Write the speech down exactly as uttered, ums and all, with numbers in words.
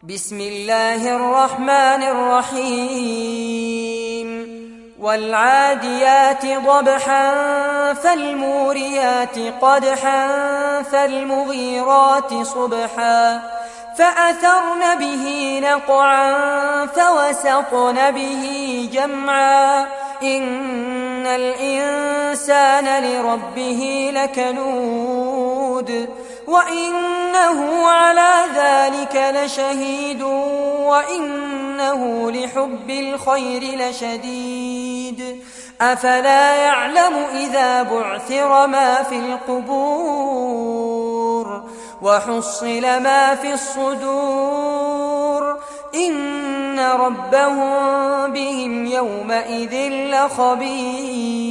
بسم الله الرحمن الرحيم والعاديات ضبحا فالموريات قدحا فالمغيرات صبحا فأثرن به نقعا فوسطن به جمعا إن الإنسان لربه لكنود وإنه على ذلك لشهيد وإنه لحب الخير لشديد أفلا يعلم إذا بعثر ما في القبور وحصل ما في الصدور إن ربهم بهم يومئذ لخبير.